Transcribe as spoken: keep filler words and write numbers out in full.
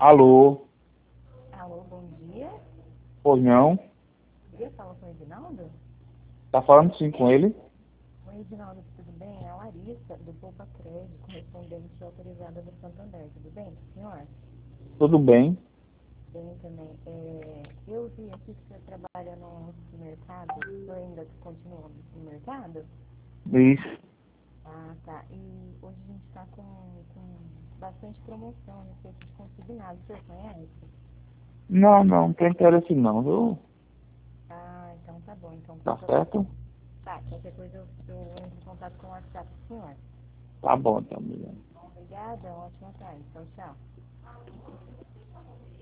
Alô? Alô, bom dia. Pois não? Eu falo com o Edinaldo? Tá falando sim com ele? Oi, Edinaldo, tudo bem? É a Larissa, do Poupa Crédito, correspondente autorizada do Santander. Tudo bem, senhor? Tudo bem? Bem também. É, eu vi aqui que você trabalha no supermercado. O senhor ainda continua no supermercado? Isso. Ah, tá. E hoje a gente está com, com bastante promoção a respeito de consignado. O senhor conhece? Não, não, não tem interesse não, viu? Ah, então tá bom. Então, Tá qualquer coisa, certo? tá, qualquer coisa eu, eu entro em contato com o WhatsApp do senhor. Tá bom, então, Miriam. Obrigada, ótima tarde. Tchau, tchau.